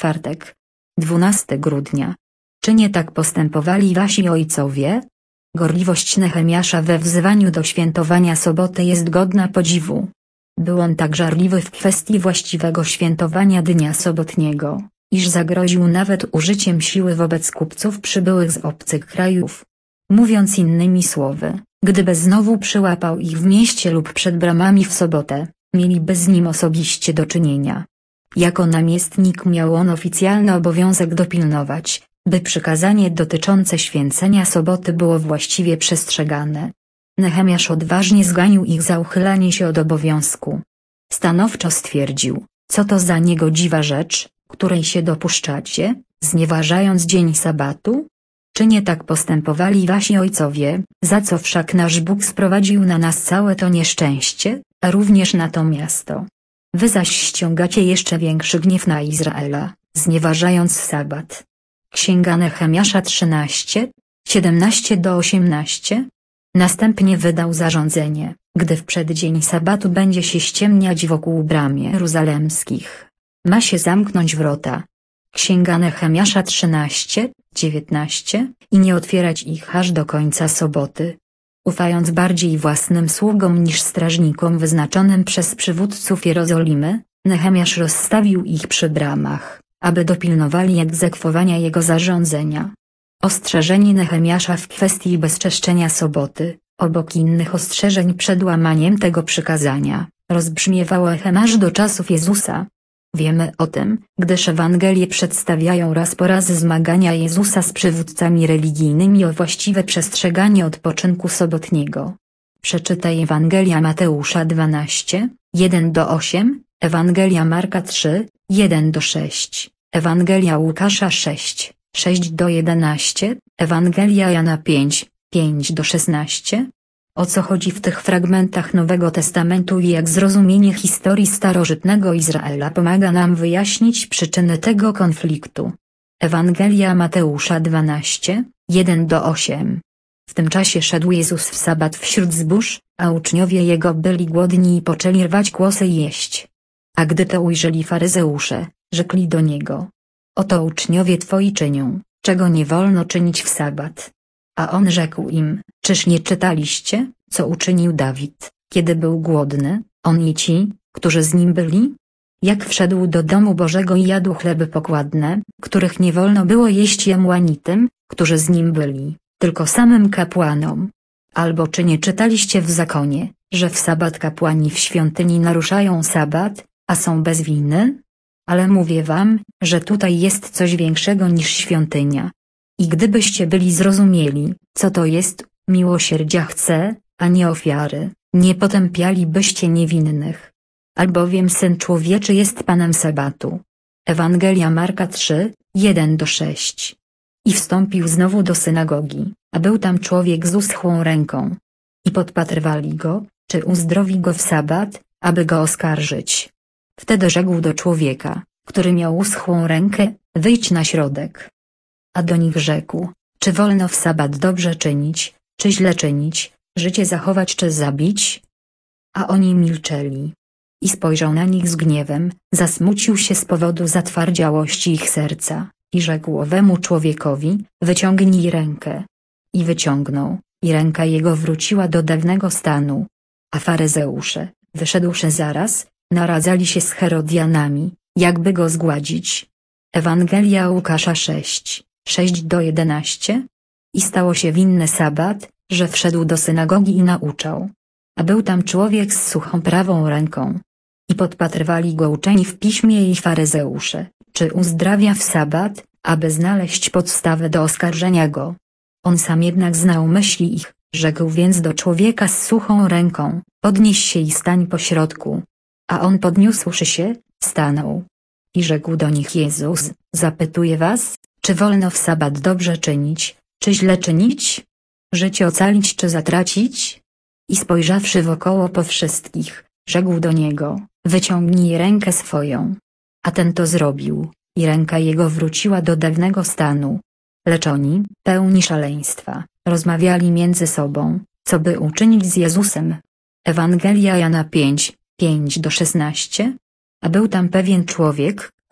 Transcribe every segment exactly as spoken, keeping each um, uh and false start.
czwartek, dwunastego grudnia. Czy nie tak postępowali wasi ojcowie? Gorliwość Nehemiasza we wzywaniu do świętowania soboty jest godna podziwu. Był on tak żarliwy w kwestii właściwego świętowania dnia sobotniego, iż zagroził nawet użyciem siły wobec kupców przybyłych z obcych krajów. Mówiąc innymi słowy, gdyby znowu przyłapał ich w mieście lub przed bramami w sobotę, mieliby z nim osobiście do czynienia. Jako namiestnik miał on oficjalny obowiązek dopilnować, by przykazanie dotyczące święcenia soboty było właściwie przestrzegane. Nehemiasz odważnie zganił ich za uchylanie się od obowiązku. Stanowczo stwierdził, co to za niegodziwa rzecz, której się dopuszczacie, znieważając dzień sabatu? Czy nie tak postępowali wasi ojcowie, za co wszak nasz Bóg sprowadził na nas całe to nieszczęście, a również na to miasto? Wy zaś ściągacie jeszcze większy gniew na Izraela, znieważając sabat. Księga Nehemiasza trzynaście, siedemnaście do osiemnastu. Następnie wydał zarządzenie, gdy w przeddzień sabatu będzie się ściemniać wokół bram jeruzalemskich. Ma się zamknąć wrota. Księga Nehemiasza trzynaście, dziewiętnaście, i nie otwierać ich aż do końca soboty. Ufając bardziej własnym sługom niż strażnikom wyznaczonym przez przywódców Jerozolimy, Nehemiasz rozstawił ich przy bramach, aby dopilnowali egzekwowania jego zarządzenia. Ostrzeżenie Nehemiasza w kwestii bezczeszczenia soboty, obok innych ostrzeżeń przed łamaniem tego przykazania, rozbrzmiewało echem aż do czasów Jezusa. Wiemy o tym, gdyż Ewangelie przedstawiają raz po raz zmagania Jezusa z przywódcami religijnymi o właściwe przestrzeganie odpoczynku sobotniego. Przeczytaj Ewangelia Mateusza dwanaście, jeden do ośmiu, Ewangelia Marka trzy, jeden do sześciu, Ewangelia Łukasza sześć, sześć do jedenastu, Ewangelia Jana pięć, pięć do szesnastu. O co chodzi w tych fragmentach Nowego Testamentu i jak zrozumienie historii starożytnego Izraela pomaga nam wyjaśnić przyczyny tego konfliktu. Ewangelia Mateusza dwanaście, jeden do ośmiu. W tym czasie szedł Jezus w sabat wśród zbóż, a uczniowie Jego byli głodni i poczęli rwać kłosy i jeść. A gdy to ujrzeli faryzeusze, rzekli do Niego: oto uczniowie Twoi czynią, czego nie wolno czynić w sabat. A On rzekł im: czyż nie czytaliście, co uczynił Dawid, kiedy był głodny, on i ci, którzy z nim byli? Jak wszedł do domu Bożego i jadł chleby pokładne, których nie wolno było jeść jemłanitym, którzy z nim byli, tylko samym kapłanom. Albo czy nie czytaliście w zakonie, że w sabat kapłani w świątyni naruszają sabat, a są bez winy? Ale mówię wam, że tutaj jest coś większego niż świątynia. I gdybyście byli zrozumieli, co to jest, miłosierdzia chce, a nie ofiary, nie potępialibyście niewinnych. Albowiem Syn Człowieczy jest Panem sabatu. Ewangelia Marka trzy, jeden do sześciu. I wstąpił znowu do synagogi, a był tam człowiek z uschłą ręką. I podpatrywali go, czy uzdrowi go w sabat, aby go oskarżyć. Wtedy rzekł do człowieka, który miał uschłą rękę: wyjdź na środek. A do nich rzekł: czy wolno w sabat dobrze czynić, czy źle czynić, życie zachować czy zabić? A oni milczeli. I spojrzał na nich z gniewem, zasmucił się z powodu zatwardziałości ich serca, i rzekł owemu człowiekowi: wyciągnij rękę. I wyciągnął, i ręka jego wróciła do dawnego stanu. A faryzeusze, wyszedłszy zaraz, naradzali się z Herodianami, jakby go zgładzić. Ewangelia Łukasza sześć, sześć do jedenastu. I stało się w inny sabat, że wszedł do synagogi i nauczał. A był tam człowiek z suchą prawą ręką. I podpatrywali go uczeni w piśmie i faryzeusze, czy uzdrawia w sabat, aby znaleźć podstawę do oskarżenia go. On sam jednak znał myśli ich, rzekł więc do człowieka z suchą ręką: podnieś się i stań pośrodku. A on podniósłszy się, stanął. I rzekł do nich Jezus: zapytuję was, czy wolno w sabat dobrze czynić, czy źle czynić? Życie ocalić czy zatracić? I spojrzawszy wokoło po wszystkich, rzekł do niego: wyciągnij rękę swoją. A ten to zrobił, i ręka jego wróciła do dawnego stanu. Lecz oni, pełni szaleństwa, rozmawiali między sobą, co by uczynić z Jezusem. Ewangelia Jana pięć, pięć do szesnastu. A był tam pewien człowiek,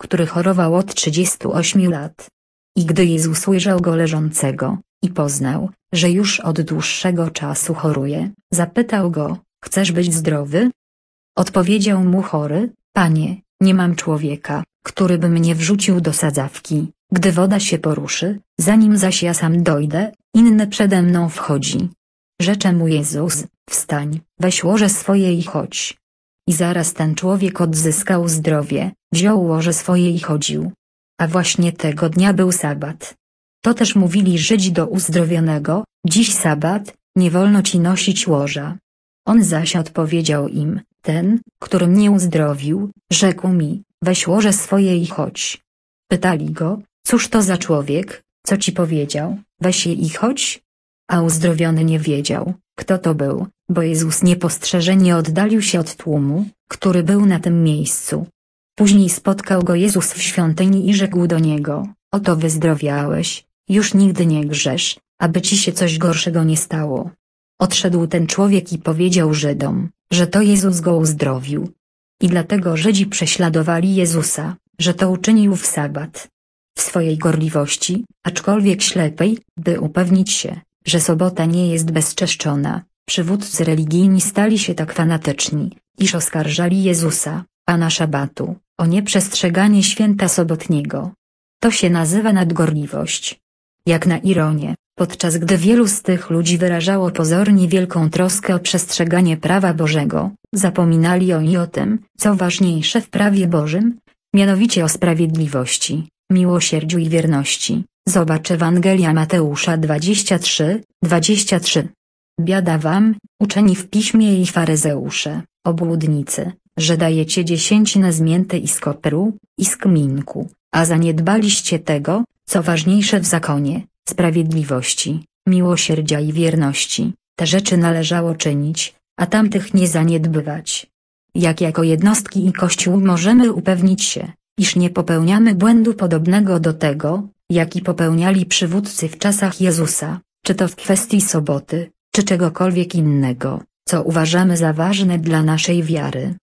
który chorował od trzydziestu ośmiu lat. I gdy Jezus ujrzał go leżącego, i poznał, że już od dłuższego czasu choruje, zapytał go: chcesz być zdrowy? Odpowiedział mu chory: Panie, nie mam człowieka, który by mnie wrzucił do sadzawki, gdy woda się poruszy, zanim zaś ja sam dojdę, inny przede mną wchodzi. Rzecze mu Jezus: wstań, weź łoże swoje i chodź. I zaraz ten człowiek odzyskał zdrowie, wziął łoże swoje i chodził. A właśnie tego dnia był sabat. To też mówili Żydzi do uzdrowionego: dziś sabat, nie wolno ci nosić łoża. On zaś odpowiedział im: ten, który mnie uzdrowił, rzekł mi: weź łoże swoje i chodź. Pytali go: cóż to za człowiek, co ci powiedział: weź je i chodź? A uzdrowiony nie wiedział, kto to był, bo Jezus niepostrzeżenie oddalił się od tłumu, który był na tym miejscu. Później spotkał go Jezus w świątyni i rzekł do niego: oto wyzdrowiałeś, już nigdy nie grzesz, aby ci się coś gorszego nie stało. Odszedł ten człowiek i powiedział Żydom, że to Jezus go uzdrowił. I dlatego Żydzi prześladowali Jezusa, że to uczynił w sabat. W swojej gorliwości, aczkolwiek ślepej, by upewnić się, że sobota nie jest bezczeszczona, przywódcy religijni stali się tak fanatyczni, iż oskarżali Jezusa, Pana szabatu, o nieprzestrzeganie święta sobotniego. To się nazywa nadgorliwość. Jak na ironię, podczas gdy wielu z tych ludzi wyrażało pozornie wielką troskę o przestrzeganie prawa Bożego, zapominali oni o tym, co ważniejsze w prawie Bożym, mianowicie o sprawiedliwości, miłosierdziu i wierności. Zobacz Ewangelia Mateusza dwadzieścia trzy, dwadzieścia trzy. Biada wam, uczeni w piśmie i faryzeusze, obłudnicy, że dajecie dziesięcinę z mięty i z kopru, i z kminku, a zaniedbaliście tego, co ważniejsze w zakonie, sprawiedliwości, miłosierdzia i wierności. Te rzeczy należało czynić, a tamtych nie zaniedbywać. Jak jako jednostki i Kościół możemy upewnić się, iż nie popełniamy błędu podobnego do tego, jaki popełniali przywódcy w czasach Jezusa, czy to w kwestii soboty, czy czegokolwiek innego, co uważamy za ważne dla naszej wiary?